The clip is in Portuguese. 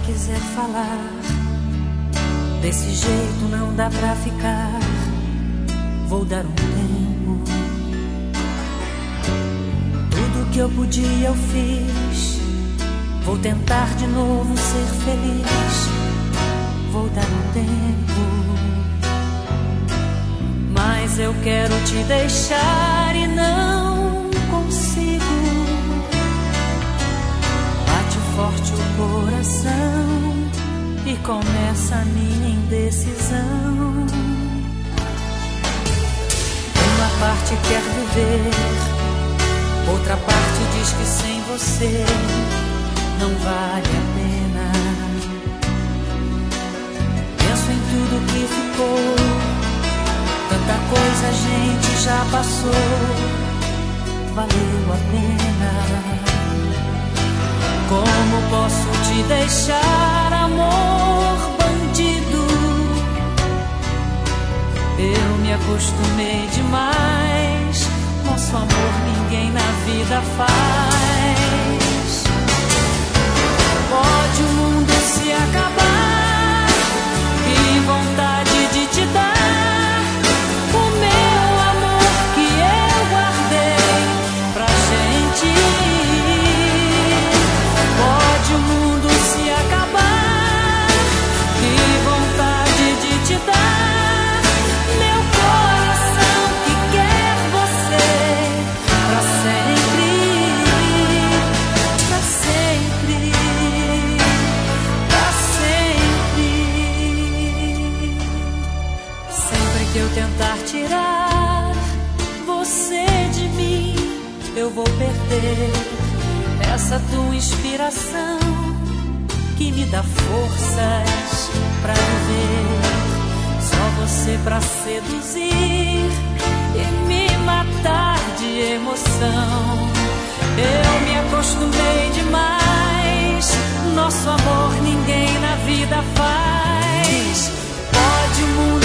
quiser falar, desse jeito não dá pra ficar. Vou dar um tempo. Tudo que eu podia eu fiz. Vou tentar de novo ser feliz. Vou dar um tempo. Mas eu quero te deixar e não consigo. Bate forte o coração e começa a minha indecisão. Uma parte quer viver, outra parte diz que sem você não vale a pena. Penso em tudo que ficou, tanta coisa a gente já passou, valeu a pena. Como posso te deixar, amor bandido? Eu me acostumei demais, nosso amor ninguém na vida faz. Pode o mundo se acabar, que vontade de te dar o meu amor que eu guardei pra gente. Pode o mundo se acabar, que vontade de te dar meu coração que quer você pra sempre, pra sempre, pra sempre. Sempre que eu tentar tirar você de mim, eu vou perder essa tua inspiração que me dá forças pra viver. Só você pra seduzir e me matar de emoção. Eu me acostumei demais, nosso amor ninguém na vida faz. Pode o mundo